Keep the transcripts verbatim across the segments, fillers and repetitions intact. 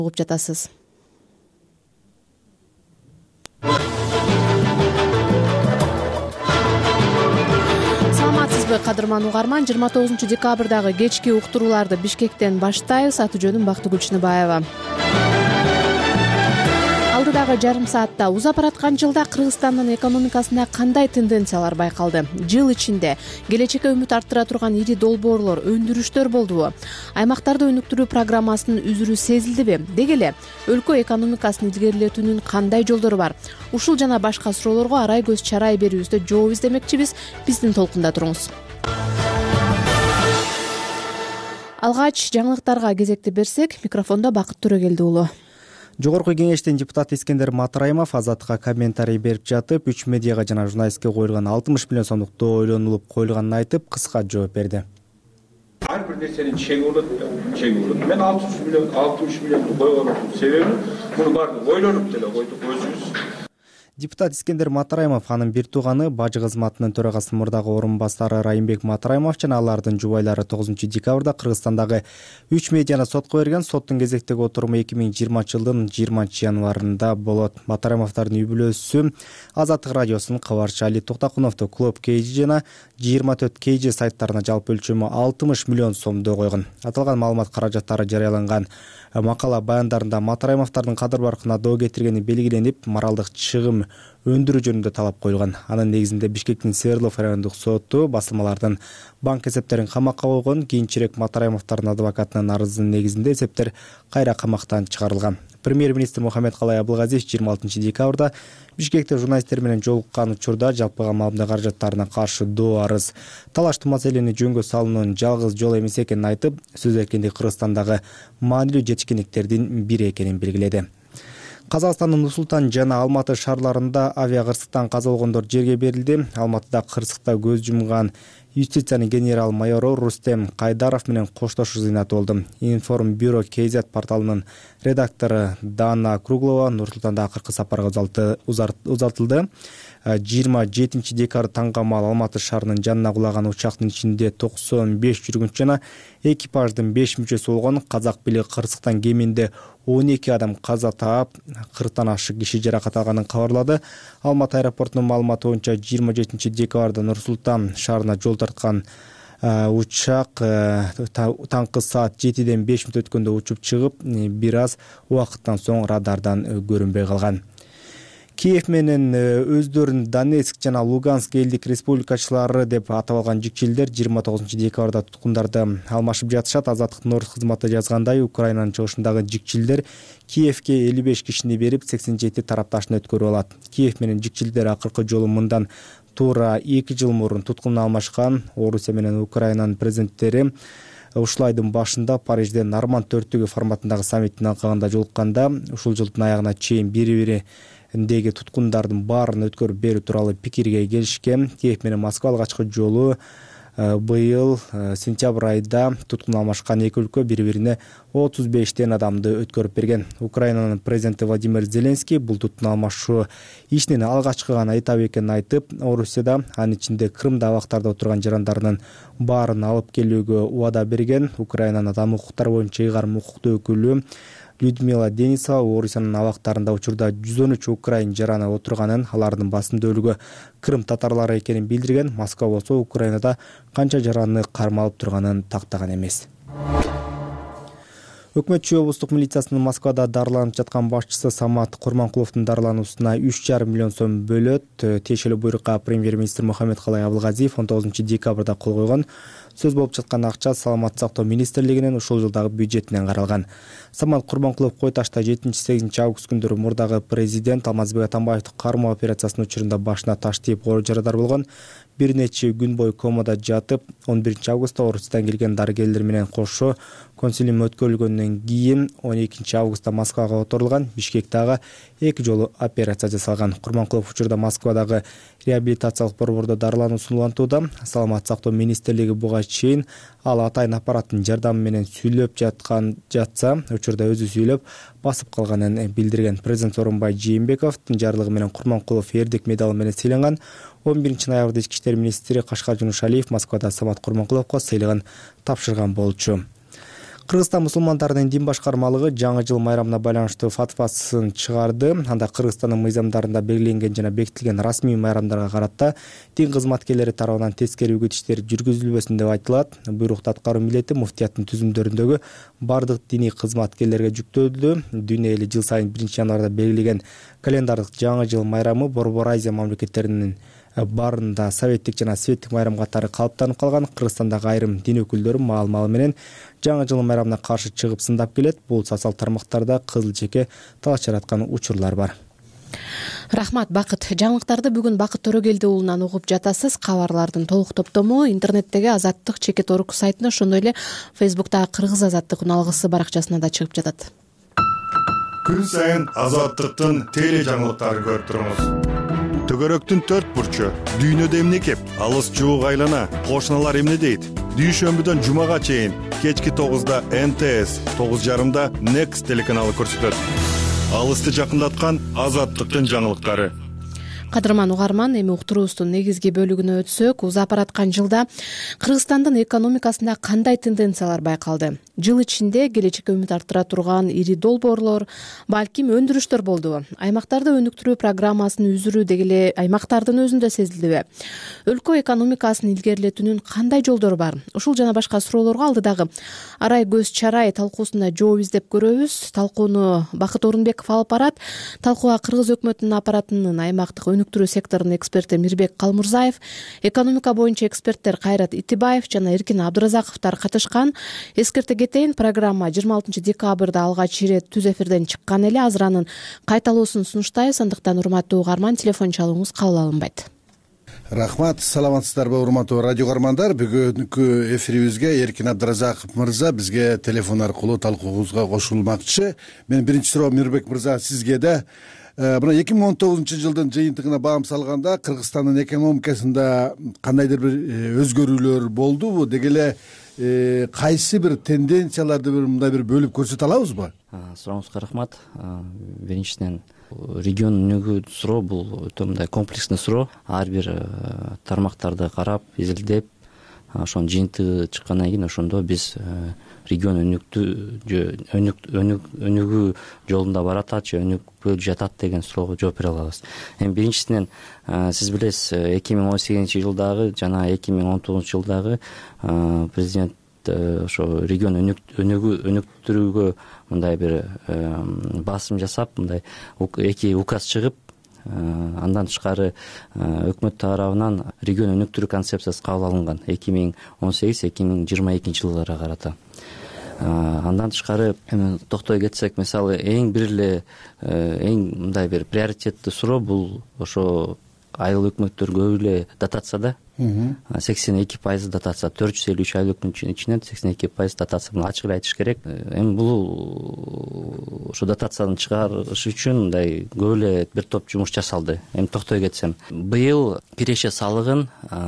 угуп жатасыз. Саламатсызбы кадырман угарман, жыйырма тогузунчу декабрдагы кечки уктурууларды Бишкектен баштайбыз. Аты жөнүм Бактыгүл Чыныбаева. Алдыдагы жарым саатта узап бараткан жылда Кыргызстандын экономикасында кандай тенденциялар байкалды? Жыл ичинде келечекке үмүт арттыра турган ири долбоорлор, өндүрүштөр болдубу? Аймактарды өнүктүрүү программасынын үзүрү сезилдиби? Деги эле өлкө экономикасын илгерилетүүнүн кандай жолдору бар? Ушул жана башка суроолорго арай көз чарай берүүбүздө жооп издемекчибиз. Биздин толкунда туруңуз. Алгач жаңылыктарга кезекти берсек, микрофондо Бакыт Төрөгелди уулу. Жогорку кеңештин депутаты Искендер Матраимов Азаттыкка комментарий берип жатып, үч медиага жана журналистке коюлган алтымыш миллион сомдук доо ойлонулуп коюлганын айтып, кыска жооп берди. Ар бир нерсенин чеги болот, чеги болот. Мен алтымыш миллион, алтымыш миллионду койгонум себеби муну баарын ойлонуп деле койдук өзүбүз. Депутат Искендер Матраимов, анын бир тууганы бажы кызматынын төрагасынын мурдагы орун басары Райымбек Матраимов жана алардын жубайлары тогузунчу декабрда Кыргызстандагы үч медианы сотко берген. Соттун кезектеги отуруму эки миң жыйырманчы жылдын жыйырманчы январында болот. Матраимовдордун үй бүлөсү Азаттык радиосунун кабарчысы Али Токтакуновду Клуб кей джи жана жыйырма төрт кей джи сайттарына жалпы өлчөмү алтымыш миллион сомдо койгон. Аталган маалымат каражаттары жарыяланган макала баяндарында Матраимовдордун кадыр баркына доо кетиргени белгиленип, моралдык чыгым өндүрүү жөнүндө талап коюлган. Анын негизинде Бишкектин Свердлов райондук соту басылмалардын банк эсептерин камакка койгон. Кийинчерээк Матраимовдордун адвокатынын арызынын негизинде эсептер кайра камактан чыгарылган. Премьер-министр Мухаммедкалай Абылгазиев жыйырма алтынчы декабрда Бишкекте журналисттер менен жолуккан учурда жалпыга маалымат каражаттарына каршы доо арыз талаштуу маселени жөнгө салуунун жалгыз жол эмес экенин айтып, сөз эркиндиги Кыргызстандагы маанилүү жетишкендиктердин бири экенин белгиледи. Казакстандын Нур-Султан жана Алматы шаарларында авиа кырсыктан каза болгондор жерге берилди. Алматыда кырсыкта көз жумган юстициянын генерал майору Рустем Кайдаров менен коштошуу зыйнаты болду. Информбюро кей зет порталынын редактору Дана Круглова Нур-Султанда акыркы сапарга узатылды. жыйырма жетинчи декабрда таңга маал Алматы шаарынын жанына кулаган учактын ичинде токсон беш жүргүнчү жана экипаждын беш мүчөсү болгон. Казак бийлиги кырсыктан кеминде он эки адам каза таап, кырктан ашык киши жаракат алганын кабарлады. Алматы аэропортунун маалыматы боюнча жыйырма жетинчи декабрда Нур-Султан шаарына жол тарткан учак таңкы саат жетиден беш мүнөт өткөндө учуп чыгып, бир аз убакыттан соң радардан көрүнбөй калган. Киев менен өздөрүн Донецк жана Луганск элдик республикачылары деп атап алган жикчилдер жыйырма тогузунчу декабрда туткундарды алмашып жатышат. Азаттыктын орус кызматы жазгандай, Украинанын чыгышындагы жикчилдер Киевке элүү беш кишини берип, сексен жети тарапташын өткөрүп алат. Киев менен жикчилдер акыркы жолу мындан туура эки жыл мурун туткун алмашкан. Орусия менен Украинанын президенттери ушул айдын башында Парижде Норманд төрттүгү форматындагы саммиттин алкагында жолукканда, ушул жылдын аягына чейин бири-бири деги туткундардын баарын өткөрүп берүү тууралуу пикирге келишкен. Киев менен Москва алгачкы жолу быйыл сентябрь айда туткун алмашкан эки өлкө бири-бирине отуз бештен адамды өткөрүп берген. Украинанын президенти Владимир Зеленский бул туткун алмашуу ишинин алгачкы гана этабы экенин айтып, Орусияда, анын ичинде Крымда абактарда отурган жарандарынын баарын алып келүүгө убада берген. Украинанын адам укуктары боюнча ыйгарым укуктуу өкүлү Людмила Денисова Орусиянын абактарында учурда жүз он үч украин жараны отурганын, алардын басым бөлүгү Крым татарлары экенин билдирген. Москва болсо Украинада канча жараны кармалып турганын тактаган эмес. Өкмөтчү облустук милициясынын Москвада дарыланып жаткан башчысы Самат Курманкуловдун дарылануусуна үч жарым миллион сом бөлөт. Тиешелүү буйрукка премьер-министр Мухаммедкалай Абылгазиев он тогузунчу декабрда кол койгон. Сөз болуп жаткан акча Саламаттык сактоо министрлигинин ушул жылдагы бюджетинен каралган. Самат Курманкулов Кой Ташта жетинчи сегизинчи август күндөрү мурдагы президент Алмазбек Атамбаевдин кармоо операциясынын учурунда башына таш тийип оор жарадар болгон. Бир нече күн бою комада жатып, он биринчи августта Орусиядан келген дарыгерлер менен кошо консилиум өткөрүлгөндөн кийин он экинчи августта Москвага отурулган. Бишкектагы эки жолу операция жасалган. Курманкулов учурда Москвадагы реабилитациялык борбордо дарылануусун улантууда. Саламаттык сактоо министрлиги буга чейин ал атайын аппараттын жардамы менен сүйлөп жаткан жатса, учурда өзү сүйлөп басып калганын билдирген. Президент Сооронбай Жээнбековдун жарлыгы менен Курманкулов эрдик медалы менен сыйланган. он биринчи ноябрда ички иштер министри Кашкар Жунушалиев Москвада Самат Курманкуловго сыйлыгын тапшырган болчу. Кыргызстан мусулмандарынын дин башкармалыгы жаңы жыл майрамына байланыштуу фатвасын чыгарды. Анда Кыргызстандын мыйзамдарында белгиленген жана бекитилген расмий майрамдарга карата дин кызматкерлери тарабынан тескери үгүт иштери жүргүзүлбөсүн деп айтылат. Буйрукту аткаруу милдети муфтияттын түзүмдөрүндөгү бардык диний кызматкерлерге жүктөлдү. Дүйнө эли жыл сайын биринчи январда белгилеген календардык жаңы жыл майрамы Борбор Азия мамлекеттеринин баарында советтик жана светтик майрам катары калыптанып калган. Кыргызстандагы айрым дин өкүлдөрү маал-малы менен жаңы жыл майрамына каршы чыгып сындап келет. Бул социалдык тармактарда кызыл чеке талаш жараткан учурлар бар. Рахмат, Бакыт. Жаңылыктарды бүгүн Бакыт Төрөгелди уулунан угуп жатасыз. Кабарлардын толук топтому интернеттеги Азаттык чекит орг сайтында, ошондой эле Фейсбуктагы Кыргыз Азаттык уналгысы баракчасына да чыгып жатат. Күн сайын Азаттыктын теле жаңылыктарын көрүп туруңуз. Төгөрөктүн төрт бурчу, дүйнөдө эмне кеп, алыс жуук айлана, кошуналар эмне дейт? Дүйшөмбүдөн жумага чейин кечки тогузда эн тэ эс, тогуз жарымда Next телеканалы көрсөтөт. Алысты жакындаткан Азаттыктын жаңылыктары. Кадырман угарман, эми уктуруубуздун негизги бөлүгүнө өтсөк, узап бараткан жылда Кыргызстандын экономикасында кандай тенденциялар байкалды? Жыл ичинде келечекке үмүт арттыра турган ири долбоорлор, балким өндүрүштөр болдубу? Аймактарды өнүктүрүү программасын үзүрүү деги эле аймактардын өзүндө сезилдиби? Өлкө экономикасын илгерилетүүнүн кандай жолдору бар? Ушул жана башка суроолорго алдыдагы Арай Көз Чарай талкуусунда жооп издеп көрөбүз. Талкууну Бакыт Орунбеков алып барат. Талкууга Кыргыз өкмөтүнүн аппаратынын аймактык өнүктүрүү секторунун эксперти Мирбек Калмурзаев, экономика боюнча эксперттер Кайрат Итибаев жана Эркин Абдыразаковдор катышкан. Эскерте кетейин, программа жыйырма алтынчы декабрда алгач ирет түз эфирден чыккан эле. Азыр анын кайталоосун сунуштайбыз. Андыктан урматтуу угарман, телефон чалууңуз кабыл алынбайт. Рахмат, саламатсыздарбы урматтуу радио угармандар. Бүгүнкү эфирибизге Эркин Абдыразаков мырза бизге телефон аркылуу талкуубузга кошулмакчы. Мен биринчи суроо Мирбек мырза сизге да. Мына эки миң он тогузунчу жылдын жыйынтыгына баам салганда Кыргызстандын экономикасында кандайдыр бир өзгөрүүлөр болдубу? Деги эле кайсы бир тенденцияларды бир мындай бир бөлүп көрсөтө алабызбы? Сурооңузга рахмат. Биринчиден регион өнүгүү суроо бул өтө мындай комплекстүү суроо. Ар бир тармактарды карап, изилдеп, ошонун жыйынтыгы чыккандан кийин ошондо биз регион өнүктү өнүгүү жолунда баратат же өнүкпөй жатат деген суроого жооп бере алабыз. Эми биринчисинен сиз билесиз, эки миң он сегизинчи жылдагы жана эки миң он тогузунчу жылдагы президент ошо регион өнүктүрүүгө мындай бир басым жасап, мындай эки указ чыгып, андан тышкары өкмөт тарабынан регион өнүктүрүү концепциясы кабыл алынган эки миң он сегиз эки миң жыйырма экинчи жылдарга карата. Андан тышкары эми токтой кетсек, мисалы эң бир эле эң мындай бир приоритеттүү суроо бул ошо айыл өкмөттөр көп эле дотацияда. сексен эки пайыз дотация, төрт жүз элүү үч айыл өкмөттүн ичинен сексен эки пайыз дотация. Муну ачык эле айтыш керек. Эми бул ошо дотацияны чыгарыш үчүн мындай көп эле бир топ жумуш жасалды. Эми токтой кетсем, быйыл киреше салыгын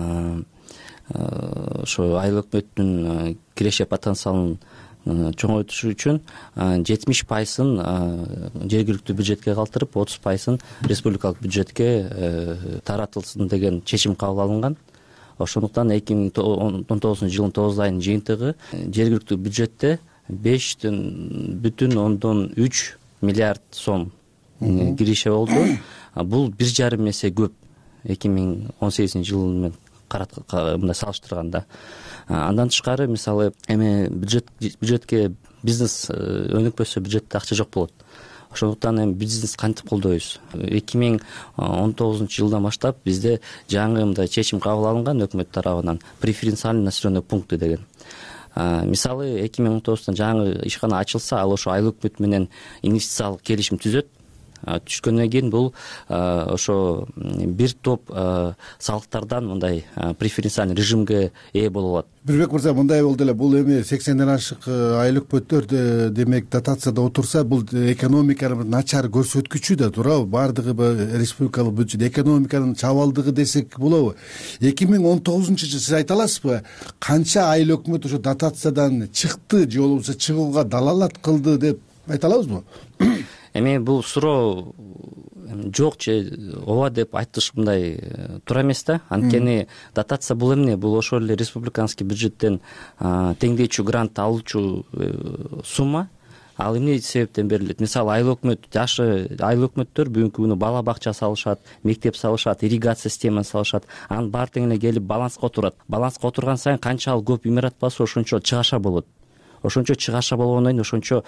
ошо айыл өкмөттүн киреше потенциалын чоңойтуш үчүн жетимиш пайызын жергиликтүү бюджетке калтырып, отуз пайызын республикалык бюджетке таратылсын деген чечим кабыл алынган. Ошондуктан эки миң он тогузунчу жылдын тогуз айынын жыйынтыгы жергиликтүү бюджетте беш бүтүн ондон үч миллиард сом киреше болду. Бул бир жарым эсе көп эки миң он сегизинчи жыл менен мындай салыштырганда. Андан тышкары, мисалы, эми бюджет бюджетке бизнес өнүкпөсө бюджетте акча жок болот. Ошондуктан эми бизнес кантип колдойбуз? эки миң он тогузунчу жылдан баштап бизде жаңы мындай чечим кабыл алынган өкмөт тарабынан, преференциальный населенный пункты деген. Мисалы, эки миң он тогузда жаңы ишкана ачылса, ал ошо айыл өкмөт менен инвестициялык келишим түзөт. Түшкөндөн кийин бул ошо бир топ салыктардан мындай преференциальный режимге ээ боло алат. Бирбек мырза, мындай болду эле, бул эми сексенден ашык айыл өкмөттөр демек дотацияда отурса, бул экономиканын начар көрсөткүчү да туурабы? Бардыгы республикалык бюджет экономиканын чабалдыгы десек болобу? эки миң он тогузунчу жылы сиз айта аласызбы, канча айыл өкмөт ошо дотациядан чыкты же болбосо чыгууга далалат кылды деп айта алабызбы? эми бул суроо жок же ооба деп айтыш мындай туура эмес да. Анткени дотация бул эмне? Бул ошол эле республиканский бюджеттен теңдөөчү грант алуучу сумма. Ал эмне себептен берилет? Мисалы айыл өкмөт, жашы айыл өкмөттөр бүгүнкү күнү бала бакча салышат, мектеп салышат, ирригация системасын салышат. Анын баары тең эле келип баланска отурат. Баланска отурган сайын канчалык көп имарат болсо ошончо чыгаша болот. Ошончо чыгаша болгондон кийин ошончо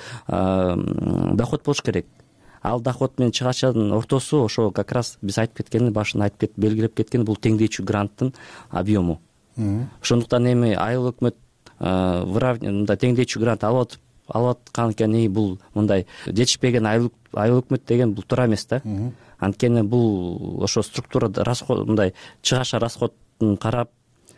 доход болуш керек. Ал доход менен чыгашанын ортосу ошо как раз биз айтып кеткен, башында айтып кет, белгилеп кеткен бул теңдөөчү гранттын объему. Ошондуктан эми айыл өкмөт мындай теңдөөчү грант алып атып алып аткан экен, бул мындай жетишпеген айыл өкмөт деген бул туура эмес да. Анткени бул ошо структура расход мындай чыгаша расходун карап,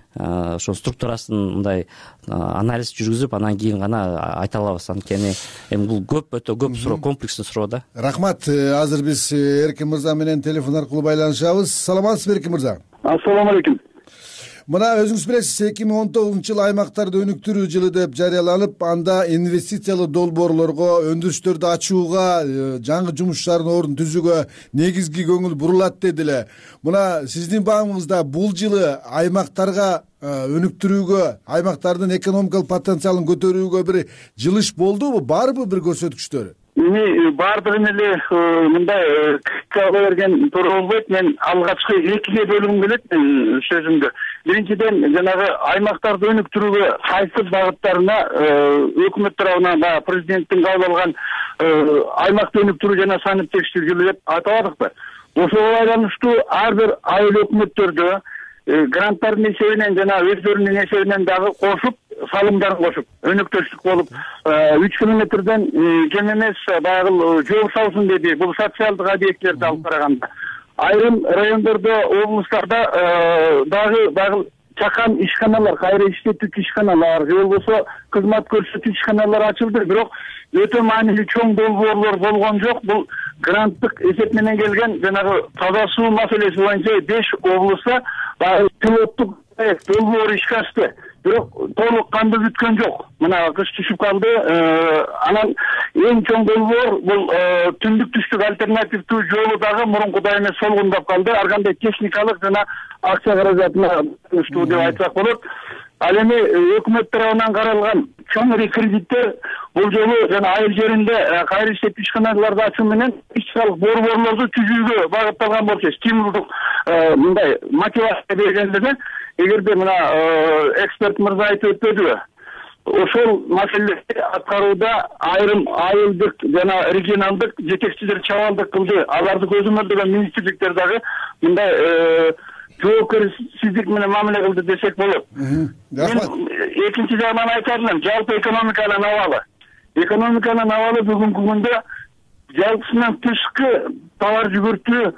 ошо структурасын мындай анализ жүргүзүп, анан кийин гана айта алабыз. Анткени эми бул көп, өтө көп суроо, комплекстүү суроо да. Рахмат. Азыр биз Эркин мырза менен телефон аркылуу байланышабыз. Саламатсызбы, Эркин мырза? Ассаламу алейкум. Мына өзүңүз билесиз, эки миң он тогузунчу жылы аймактарды өнүктүрүү жылы деп жарыяланып, анда инвестициялык долбоорлорго, өндүрүштөрдү ачууга, жаңы жумуш шаарын ордун түзүүгө негизги көңүл бурулат дедиле. Мына сиздин баамыңызда бул жылы аймактарга өнүктүрүүгө, аймактардын экономикалык потенциалын көтөрүүгө бир жылыш болдубу? Барбы бир көрсөткүчтөрү? Эми баардыгын эле мындай кыска берген туура болбойт. Мен алгачкы экиге бөлгүм келет сөзүмдү. Биринчиден, жанагы аймактарды өнүктүрүүгө кайсы багыттарына өкмөт тарабынан баягы президенттин кабыл алган аймакты өнүктүрүү жана санитеттештирүү жылы деп атабадыкпы? Ошого байланыштуу ар бир айыл өкмөттөрдө гранттардын эсебинен жана өздөрүнүн эсебинен дагы кошуп, салымдарын кошуп, өнөктөштүк болуп, үч километрден кем эмес баягы жол салсын деди. Бул социалдык объектилерди алып караганда. Айрым райондордо, облустарда дагы баягы чакан ишканалар, кайра иштетүүчү ишканалар, же болбосо кызмат көрсөтүү ишканалары ачылды. Бирок өтө маанилүү чоң долбоорлор болгон жок. Бул гранттык эсеп менен келген жанагы таза суу маселеси боюнча беш облустта баягы пилоттук долбоор ишке ашты. Бирок толук канды бүткөн жок. Мына кыш түшүп калды. Анан эң чоң долбоор бул түндүк түштүк альтернативдүү жолу дагы мурункудай эмес солгундап калды. Ар кандай техникалык жана акча каражатына түштү деп айтсак болот. Ал эми өкмөт тарабынан каралган чоң кредиттер бул жолу жана айыл жеринде кайра иштетүү ишканаларды ачуу менен ишчилык борборлорду түзүүгө багытталган болчу. Стимулдук мындай мотивация бергенде, эгерде мына эксперт мырза айтып өтпөдүбү, ошол маселелерди аткарууда айрым айылдык жана регионалдык жетекчилер чабалдык кылды. Аларды көзөмөлдөгөн министрликтер дагы мындай жоопкерчилик менен мамиле кылды десек болот. Мен экинчи жагынан айтар элем, жалпы экономиканын абалы. Экономиканын абалы бүгүнкү күндө жалпысынан тышкы товар жүгүртүү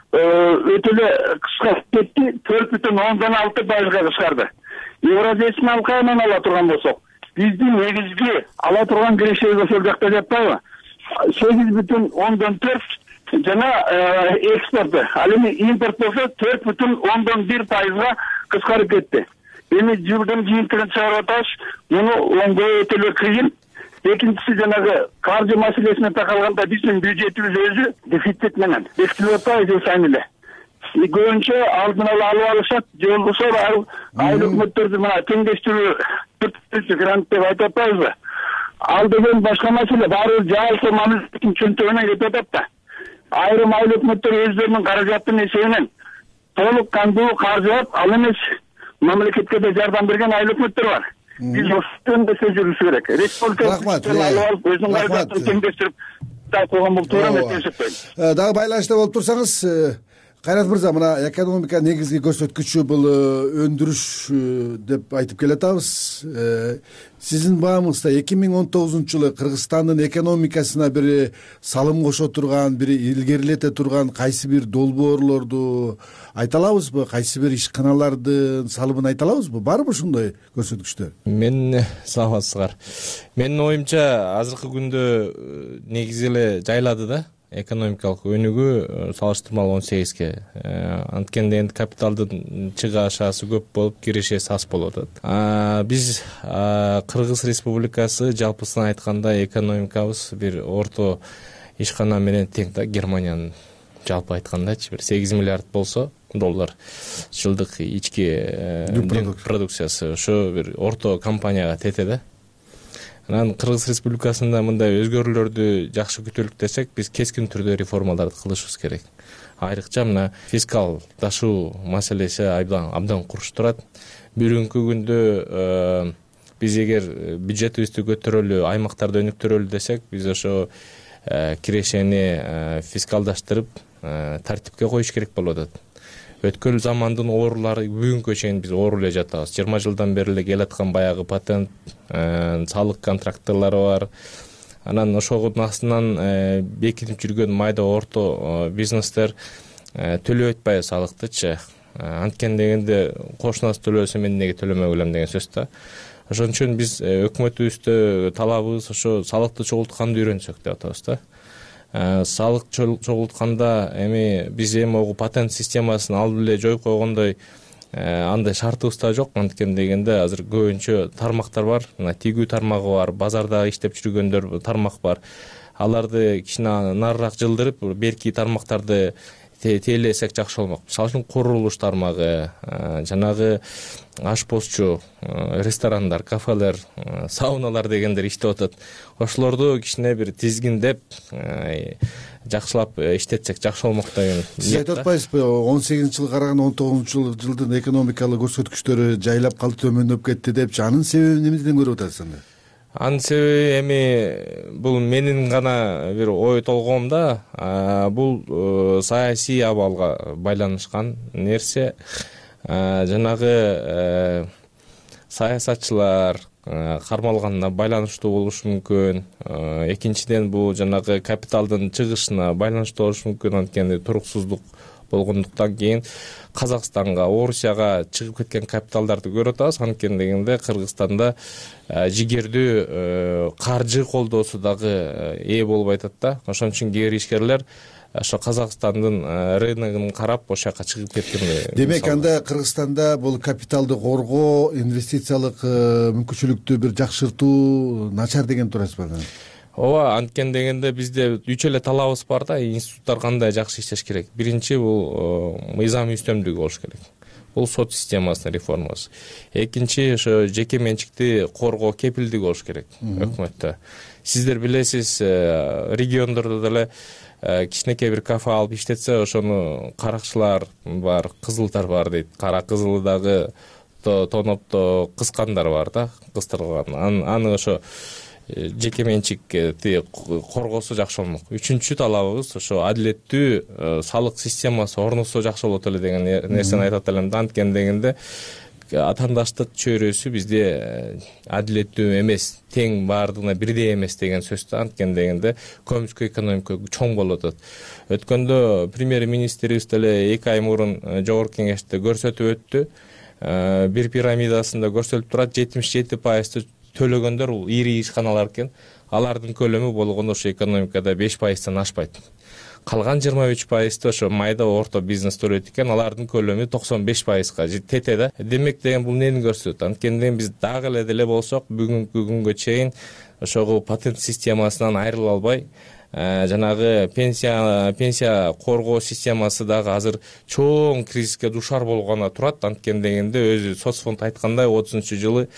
өтө эле кыскарып кетти, төрт бүтүн ондон алты пайызга кыскарды. Евразиясын алкагынан ала турган болсок, биздин негизги ала турган кирешебиз ошол жакта жатпайбы? сегиз бүтүн ондон төрт жана экспорты. Ал эми импорт болсо төрт бүтүн ондон бир пайызга кыскарып кетти. Эми жылдын жыйынтыгын чыгарып атабыз, муну оңдоо өтө эле кыйын. Экинчиси жанагы каржы маселесине такалганда биздин бюджетибиз өзү дефицит менен бекитилип атпайбы жыл сайын эле. Көбүнчө алдын ала алып алышат, же болбосо айыл өкмөттөрдү мына теңдештирүү грант деп айтып атпайбызбы? Ал деген башка маселе, баары жаалса мамлекеттин чөнтөгүнөн кетип атат да. Айрым айыл өкмөттөр өздөрүнүн каражатынын эсебинен толук кандуу каржылап, ал эмес мамлекетке да жардам берген айыл өкмөттөр бар. Биз ошондо сөз жүргүзүш керек. Республика өзүнүн каражатын теңдештирип талкууга бул туура эмес деп эсептейм. Дагы байланышта болуп турсаңыз, Кайрат мырза, мына экономика негизги көрсөткүчү бул өндүрүш деп айтып келатабыз. Сиздин баамыңызда эки миң он тогузунчу жылы Кыргызстандын экономикасына бир салым кошо турган, бир илгерилете турган кайсы бир долбоорлорду айта алабызбы? Кайсы бир ишканалардын салымын айта алабызбы? Барбы ушундай көрсөткүчтөр? Мен саламатсыздар. Менин оюмча азыркы күндө негизи эле жайлады да. Экономикалык өнүгүү салыштырмалуу он сегизге. Анткенде энд капиталдын чыгашасы көп болуп, кирешеси аз болуп атат. Биз Кыргыз Республикасы жалпысынан айтканда экономикабыз бир орто ишкана менен тең да. Германиянын жалпы айткандачы бир сегиз миллиард болсо доллар жылдык ички продукциясы ошо бир орто компанияга тете да. Анан Кыргыз Республикасында мындай өзгөрүүлөрдү жакшы күтөлүк десек, биз кескин түрдө реформаларды кылышыбыз керек. Айрыкча мына фискал ташуу маселеси абдан абдан курч турат. Бүгүнкү күндө биз эгер бюджетибизди көтөрөлү, аймактарды өнүктүрөлү десек, биз ошо кирешени фискалдаштырып, тартипке коюш керек болуп атат. Өткөн замандын оорулары бүгүнкү чейин биз ооруп эле жатабыз. жыйырма жылдан бери эле келаткан баягы патент, салык контракттары бар. Анан ошонун астынан бекинип жүргөн майда орто бизнестер төлөп атпайбы салыктычы. Анткени дегенде кошунасы төлөсө мен неге төлөмөй келем деген сөз да. Ошон үчүн биз өкмөтүбүздө талабыбыз ошо салыкты чогултканды үйрөнсөк деп атабыз да. Салык чогултканда эми биз эми могу патент системасын алып эле жоюп койгондой андай шартыбыз да жок. Анткени дегенде азыр көбүнчө тармактар бар. Мына тигүү тармагы бар, базарда иштеп жүргөндөр тармак бар. Аларды кичине нарыраак жылдырып, берки тармактарды тейлесек жакшы болмок. Мисалы үчүн курулуш тармагы, жанагы ашпозчу, ресторандар, кафелер, сауналар дегендер иштеп атат. Ошолорду кичине бир тизгиндеп, жакшылап иштетсек жакшы болмок деген. Сиз айтып атпайсызбы, он сегизинчи жылга караганда он тогузунчу жылдын экономикалык көрсөткүчтөрү жайлап калды, төмөндөп кетти деп, анын себебин эмнеден көрүп атасыз анда? Анын себеби эми бул менин гана бир ой толгоом да, бул саясий абалга байланышкан нерсе. Жанагы саясатчылар кармалганына байланыштуу болушу мүмкүн. Экинчиден бул жанагы капиталдын чыгышына байланыштуу болушу мүмкүн. Анткени туруксуздук болгондуктан кийин Казакстанга, Орусияга чыгып кеткен капиталдарды көрүп атабыз. Анткени дегенде Кыргызстанда жигердүү каржы колдоосу дагы ээ болбой атат да. Ошон үчүн кээ бир ишкерлер ошо Казакстандын рыногун карап ошол жака чыгып кеткен. Демек анда Кыргызстанда бул капиталды коргоо, инвестициялык мүмкүнчүлүктү бир жакшыртуу начар деген турасызбы? Ооба, анткени дегенде бизде үч эле талабыбыз бар да, институттар кандай жакшы иштеш керек. Биринчи бул мыйзам үстөмдүгү болуш керек. Бул сот системасынын реформасы. Экинчи ошо жеке менчикти коргоо кепилдиги болуш керек өкмөттө. Сиздер билесиз, региондордо деле кичинекей бир кафе алып иштетсе, ошону каракчылар бар, кызылдар бар дейт. Кара кызылы дагы тонопто кыскандар бар да, кыстырылган. Аны ошо жеке менчикти коргосо жакшы болмок. Үчүнчү талабыбыз ошо адилеттүү салык системасы орношсо жакшы болот эле деген нерсени айтат элем да. Анткени дегенде атаандаштык чөйрөсү бизде адилеттүү эмес, тең баардыгына бирдей эмес деген сөз да. Анткени дегенде көмүскө экономика чоң болуп атат. Өткөндө премьер-министрибиз деле эки ай мурун жогорку кеңеште көрсөтүп өттү. Бир пирамидасында көрсөтүлүп турат, жетимиш жети пайызды төлөгөндөр бул ири ишканалар экен. Алардын көлөмү болгондо ошо экономикада беш пайыздан ашпайт. Калган жыйырма үч пайызды ошо майда орто бизнес төлөйт экен. Алардын көлөмү токсон беш пайызга тете да. Демек деген бул нени көрсөтөт? Анткени биз дагы эле деле болсок, бүгүнкү күнгө чейин ошого патент системасынан айрыла албай, жанагы пенсия пенсия коргоо системасы дагы азыр чоң кризиске душар болгону турат. Анткени дегенде өзү соцфонд айткандай, отузунчу жылы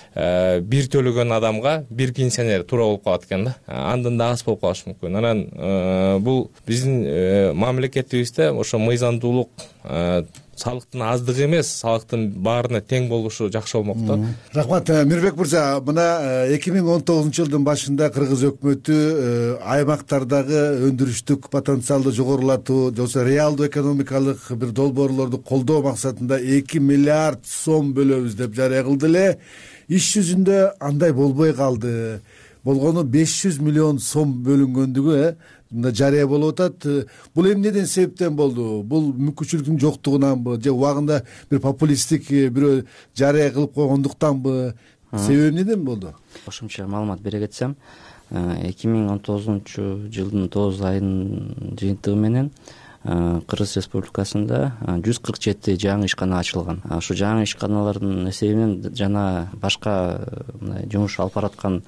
бир төлөгөн адамга бир пенсионер туура болуп калат экен да. Андан да аз болуп калышы мүмкүн. Анан бул биздин мамлекетибизде ошо мыйзамдуулук салыктын аздыгы эмес, салыктын баарына тең болушу жакшы болмок да. Рахмат, Мирбек мырза. Мына эки миң он тогузунчу жылдын башында Кыргыз өкмөтү аймактардагы өндүрүштүк потенциалды жогорулатуу, жоксо реалдуу экономикалык бир долбоорлорду колдоо максатында эки миллиард сом бөлөбүз деп жарыя кылды эле. Иш жүзүндө андай болбой калды. Болгону беш жүз миллион сом бөлүнгөндүгү мында жарыя болуп атат. Бул эмнеден себептен болду? Бул мүмкүнчүлүктүн жоктугунанбы же убагында бир популисттик бирөө жарыя кылып койгондуктанбы? Себеби эмнеден болду? Кошумча маалымат бере кетсем, эки миң он тогузунчу жылдын тогуз айынын жыйынтыгы менен Кыргыз Республикасында жүз кырк жети жаңы ишкана ачылган. Ошо жаңы ишканалардын эсебинен жана башка жумуш алып бараткан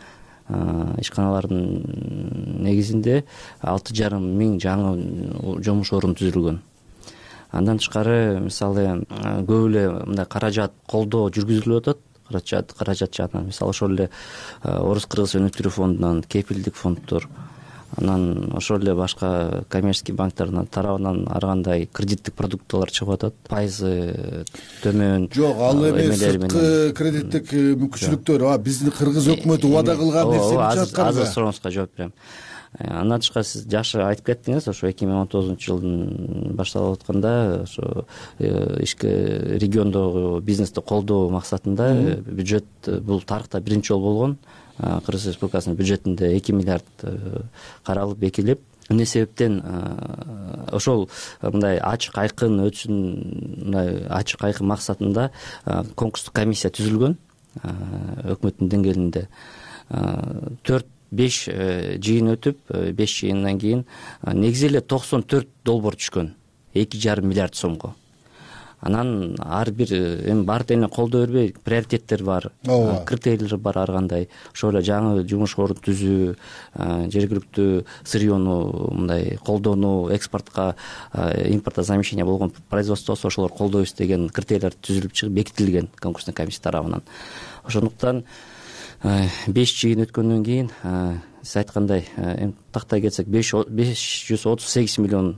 ишканалардын негизинде алты жарым миң жаңы жумуш орун түзүлгөн. Андан тышкары мисалы көп эле мындай каражат колдоо жүргүзүлүп атат. Каражат каражат жагынан мисалы ошол эле Орус-Кыргыз өнүктүрүү фондунан, кепилдик фонддор, анан ошол эле башка коммерческий банктердин тарабынан ар кандай кредиттик продукталар чыгып атат. Пайызы төмөн. Жок, ал эми сырткы кредиттик мүмкүнчүлүктөр, а биздин Кыргыз өкмөтү убада кылган нерсени жаткан. Азыр сурооңузга жооп берем. Андан тышкары сиз жакшы айтып кеттиңиз, ошо эки миң он тогузунчу жылдын башталып атканда ошо ички региондогу бизнести колдоо максатында бюджет бул тарыхта биринчи жолу болгон. Кыргыз Республикасынын бюджетинде эки миллиард каралып бекилип, эмне себептен ошол мындай ачык айкын өтсүн, мындай ачык айкын максатында конкурстук комиссия түзүлгөн өкмөттүн деңгээлинде. төрт беш жыйын өтүп, беш жыйындан кийин негизи эле токсон төрт долбоор түшкөн, эки жарым миллиард сомго. Анан ар бир эми баары эле колдоо бербей, приоритеттер бар, критерийлер бар ар кандай. Ошол эле жаңы жумуш орун түзүү, жергиликтүү сырьену мындай колдоону, экспортко, импортко замещение болгон производство болсо ошолор колдойбуз деген критерийлер түзүлүп чыгып бекитилген конкурстук комиссия тарабынан. Ошондуктан беш жыйын өткөндөн кийин сиз айткандай тактай кетсек беш жүз отуз сегиз миллион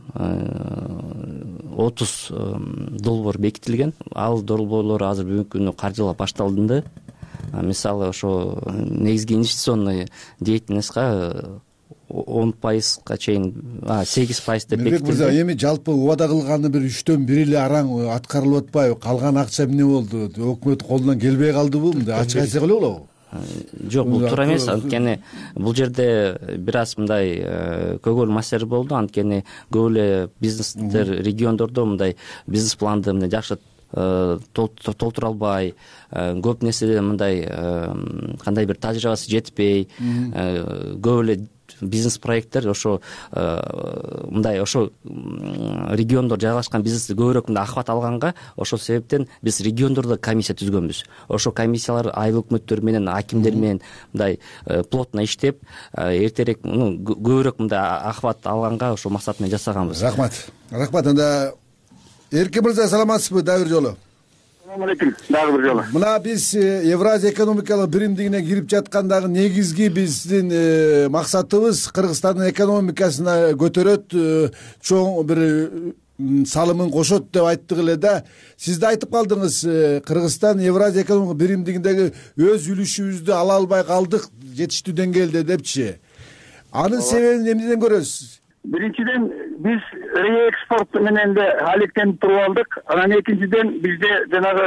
отуз долбоор бекитилген. Ал долбоорлор азыр бүгүнкү күнү каржылап башталды. Мисалы ошо негизги инвестиционный деятельностька он пайызга чейин, сегиз пайыз деп бекитилди. Эми жалпы убада кылганы бир үчтөн бири эле араң аткарылып атпайбы? Калган акча эмне болду? Өкмөт колунан келбей калдыбы? Мындай ачык айтсак эле болобу? Жок, бул туура эмес. Анткени бул жерде бир аз мындай көйгөйл маселе болду. Анткени көп эле бизнестер региондордо мындай бизнес планды мындай жакшы толтура албай, көп нерседе мындай кандай бир тажрыйбасы жетпей, көп эле бизнес проекттер ошо мындай ошо региондор жайгашкан бизнести көбүрөөк мындай ахват алганга, ошол себептен биз региондордо комиссия түзгөнбүз. Ошо комиссиялар айыл өкмөттөр менен, акимдер менен мындай плотно иштеп, эртерээк көбүрөөк мындай ахват алганга ошо максат менен жасаганбыз. Рахмат. Рахмат. Анда Эркин мырза, саламатсызбы? Дагы бир жолу. Салам алейкум. Дагы бир жолу. Мына биз Евразия экономикалык биримдигине кирип жаткандагы негизги биздин максатыбыз Кыргызстандын экономикасына көтөрөт, чоң бир салымын кошот деп айттык эле да. Сиз да айтып калдыңыз, Кыргызстан Евразия экономикалык биримдигиндеги өз үлүшүбүздү ала албай калдык жетиштүү деңгээлде депчи. Анын себебин эмнеден көрөсүз? Биринчиден биз реэкспорт менен де алектенип туруп алдык. Анан экинчиден бизде жанагы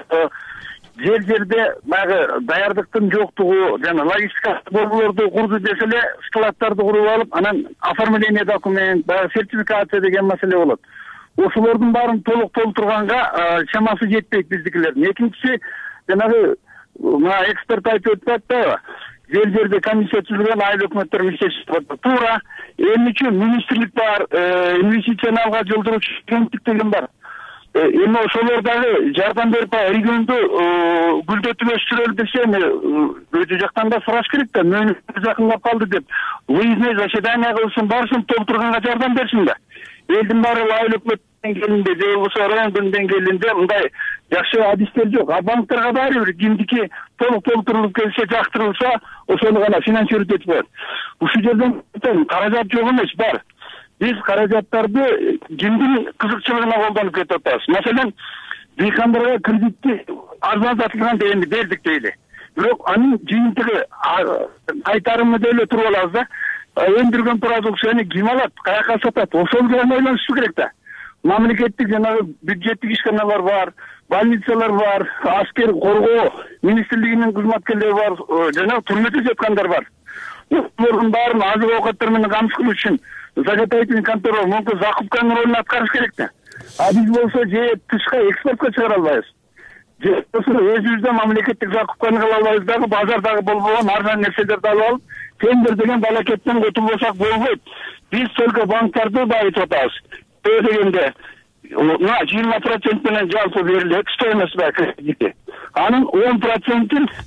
жер жерде баягы даярдыктын жоктугу, жана логистика борборлорду курду десе эле складдарды куруп алып, анан оформление документ, баягы сертификация деген маселе болот. Ошолордун баарын толук толтурганга чамасы жетпейт биздикилердин. Экинчиси жанагы мына эксперт айтып өтүп атпайбы? Жер жерде комиссия түзүлгөн, айыл өкмөттөр иштешип атат. Туура. Эмне үчүн министрлик бар, инвестицияны жолдоочу агенттик деген бар. Эми ошолор дагы жардам берип регионду гүлдөтүп өстүрөлү десе, өтө жактан да сураш керек да, мөөнөт жакындап калды деп. Выездной заседание кылсын, барсын толтурганга жардам берсин да. Элдин баары айыл өкмөт деңгээлинде же болбосо райондун деңгээлинде мындай жакшы адистер жок. А банктерге баары бир кимдики толук толтурулуп келсе, жактырылса, ошону гана финансировать этип коет. Ушул жерден каражат жок эмес, бар. Биз каражаттарды кимдин кызыкчылыгына колдонуп кетип атабыз. Маселен, дыйкандарга кредитти арзандатылган дегенди бердик дейли. Бирок анын жыйынтыгы кайтарымы деле туруп алабыз да. Өндүргөн продукцияны ким алат, каяка сатат, ошол менен ойлонушу керек да. Мамлекеттик жанагы бюджеттик ишканалар бар, больницалар бар, аскер коргоо министрлигинин кызматкерлери бар, жана түрмөдө жаткандар бар. Булардын баарын азык оокаттар менен камсыз кылуу үчүн заготовительный контора мүмкүн закупканын ролун аткарыш керек да. А биз болсо же тышка экспортко чыгара албайбыз. Же болсо өзүбүздө мамлекеттик закупканы кыла албайбыз дагы, базардагы болбогон арзан нерселерди алып алып, тендер деген балакеттен көтүлбөсөк болбойт. Биз только банктарды байытып атабыз. Дегенде мына жыйырма процент менен жалпы берилет, стоимость бар кредити. Анын он процентин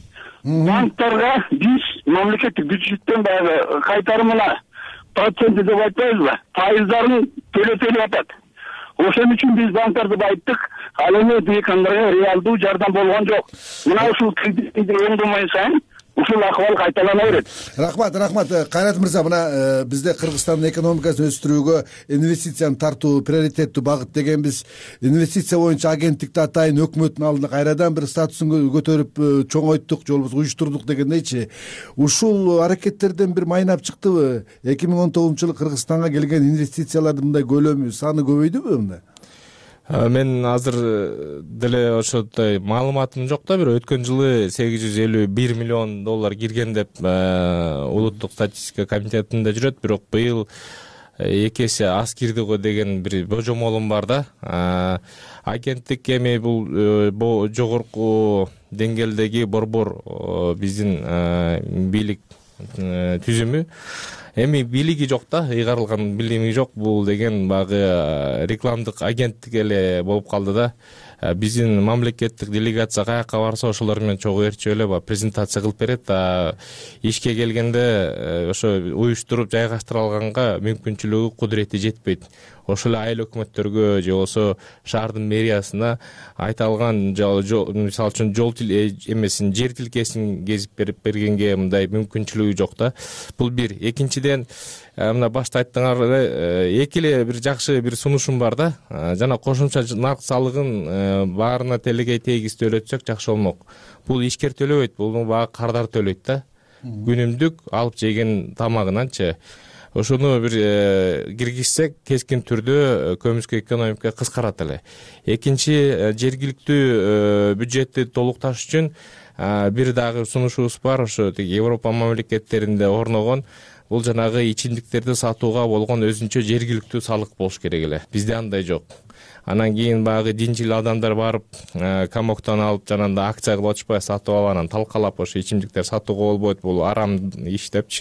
банктарга биз мамлекеттик бюджеттен баягы кайтарымына проценти деп айтпайбызбы, пайыздарын төлөтөлүп атат. Ошон үчүн биз банктарды байыттык, ал эми дыйкандарга реалдуу жардам болгон жок. Мына ушул кредитти оңдомой сайын ушул акыбал кайталана берет. Рахмат, рахмат. Кайрат мырза, мына бизде Кыргызстандын экономикасын өстүрүүгө инвестицияны тартуу приоритеттүү багыт дегенбиз. Инвестиция боюнча агенттикти атайын өкмөттүн алдына кайрадан бир статусун көтөрүп чоңойттук, же болбосо уюштурдук дегендейчи. Ушул аракеттерден бир майнап чыктыбы? эки миң он тогузунчу жылы Кыргызстанга келген инвестициялардын мындай көлөмү, саны көбөйдүбү мындай? Мен азыр деле ошондой маалыматым жок да, бир өткөн жылы сегиз жүз элүү бир миллион доллар кирген деп улуттук статистика комитетинде жүрөт, бирок быйыл эки эсе аз кирди го деген бир божомолум бар да. Агенттик эми бул жогорку деңгээлдеги борбор биздин бийлик түзүмү. Эми бийлиги жок да, ыйгарылган билими жок, бул деген багы рекламдык агенттик эле болуп калды да. Биздин мамлекеттик делегация каяка барса ошолор менен чогуу ээрчип эле презентация кылып берет. Ишке келгенде ошо уюштуруп жайгаштыра алганга мүмкүнчүлүгү, кудурети жетпейт. Ошол эле айыл өкмөттөргө же болбосо шаардын мэриясына айта алган, мисалы үчүн жол эмесин, жер тилкесин кезип берип бергенге мындай мүмкүнчүлүгү жок да. Бул бир. Экинчиден, мына башта айттыңар эле, эки эле бир жакшы бир сунушум бар да. Жана кошумча нарк салыгын баарына телегей тегиз төлөтсөк жакшы болмок. Бул ишкер төлөбөйт, бул багы кардар төлөйт да. Күнүмдүк алып жеген тамагынанчы. Ошону бир киргизсек, кескин түрдө көмүскө экономика кыскарат эле. Экинчи, жергиликтүү бюджетти толукташ үчүн бир дагы сунушубуз бар, ошо Европа мамлекеттеринде орногон. Бул жанагы ичимдиктерди сатууга болгон өзүнчө жергиликтүү салык болуш керек эле. Бизде андай жок. Анан кийин багы динчил адамдар барып, камоктон алып, жанагындай акция кылып атышпай, сатып алып, анан талкалап ошо ичимдиктер сатууга болбойт, бул арам иш депчи.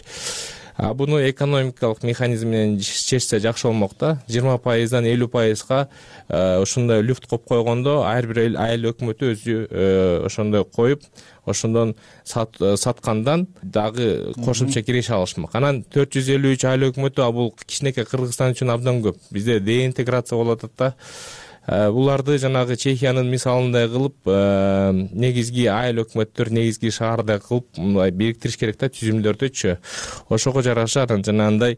Буну экономикалык механизм менен чечсе жакшы болмок да. жыйырма пайыздан элүү пайызга ошондой люфт коюп койгондо, ар бир айыл өкмөтү өзү ошондой коюп, ошондон саткандан дагы кошумча киреше алышмак. Анан төрт жүз элүү үч айыл өкмөтү, бул кичинекей Кыргызстан үчүн абдан көп. Бизде деинтеграция болуп атат да. Буларды жанагы Чехиянын мисалындай кылып, негизги айыл өкмөттөр, негизги шаардай кылып мындай бириктириш керек да, түзүмдөрдүчү. Ошого жараша жанагындай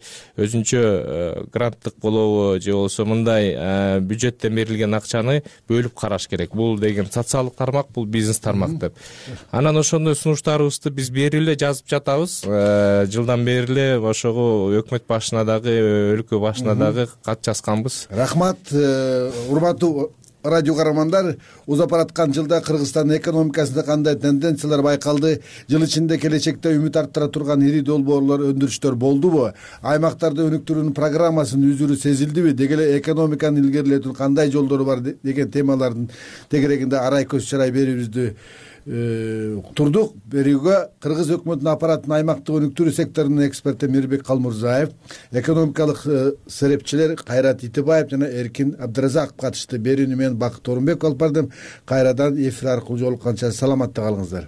өзүнчө гранттык болобу, же болбосо мындай бюджеттен берилген акчаны бөлүп караш керек. Бул деген социалдык тармак, бул бизнес тармак деп. Анан ошондой сунуштарыбызды биз бери эле жазып жатабыз. Жылдан бери эле ошого өкмөт башына дагы, өлкө башына дагы кат жазганбыз. Рахмат, урматтуу радио каармандар. Узап бараткан жылда Кыргызстандын экономикасында кандай тенденциялар байкалды? Жыл ичинде келечекте үмүт арттыра турган ири долбоорлор, өндүрүштөр болдубу? Аймактарды өнүктүрүүнүн программасынын үзүрү сезилдиби? Деги эле экономиканы илгерилетүүнүн кандай жолдору бар деген темалардын тегерегинде арай көз чарай берүүбүздү турдук. Берүүгө Кыргыз өкмөтүнүн аппараттын аймактык өнүктүрүү секторунун эксперти Мирбек Калмурзаев, экономикалык серепчилер Кайрат Итибаев жана Эркин Абдыразаков катышты. Берүүнү мен Бакыт Орунбеков алып бардым. Кайрадан эфир аркылуу жолукканча саламатта калыңыздар.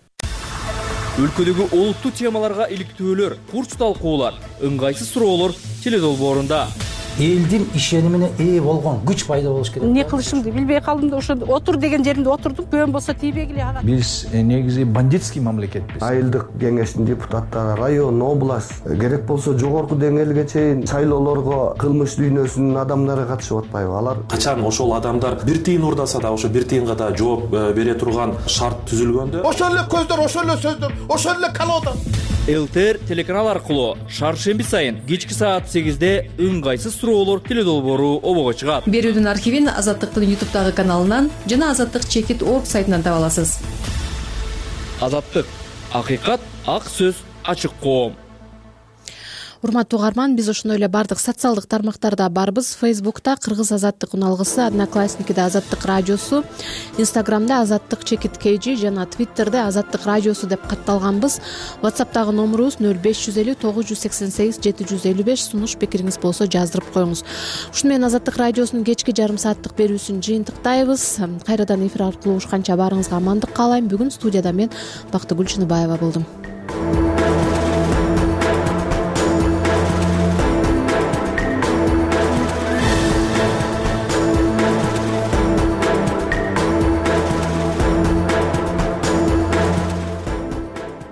Өлкөдөгү олуттуу темаларга иликтөөлөр, курч талкуулар, ыңгайсыз суроолор теледолбоорунда. Элдин ишенимине ээ болгон күч пайда болуш керек. Не кылышымды билбей калдым да, ошо отур деген жеримде отурдум. Көн болсо тийбегиле ага. Биз негизи бандитский мамлекетпиз. Айылдык кеңештин депутаттары, район, область, керек болсо жогорку деңгээлге чейин шайлоолорго кылмыш дүйнөсүнүн адамдары катышып атпайбы? Алар качан ошол адамдар бир тыйын урдаса да, ошо бир тыйынга да жооп бере турган шарт түзүлгөндө, ошол эле көздөр, ошол эле сөздөр, ошол эле колода. ЛТР телеканал аркылуу шаршемби сайын кечки саат сегизде ыңгайсыз суроолор теледолбоору обого чыгат. Берүүдүн архивин Азаттыктын ютубтагы каналынан жана Азаттык чекит точка орг сайтынан таба аласыз. Азаттык, акыйкат, ак сөз, ачык коом. урматтуу угарман, биз ошондой эле баардык социалдык тармактарда барбыз. Фейсбукта Кыргыз Азаттык уналгысы, Одноклассникиде Азаттык радиосу, Инстаграмда Азаттык чекит kg жана Твиттерде Азаттык радиосу деп катталганбыз. WhatsApp'тагы номерубуз нөл беш жүз элүү тогуз жүз сексен сегиз жети жүз элүү беш. Сунуш пикириңиз болсо жаздырып коюңуз. Ушуну менен Азаттык радиосунун кечки жарым сааттык берүүсүн жыйынтыктайбыз. Кайрадан эфир аркылуу угушканча баарыңызга амандык каалайм. Бүгүн студияда мен Бактыгүл Чыныбаева болдум.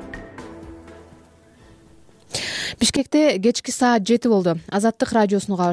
Бишкекте кечки саат жети болду. Азаттык радиосуну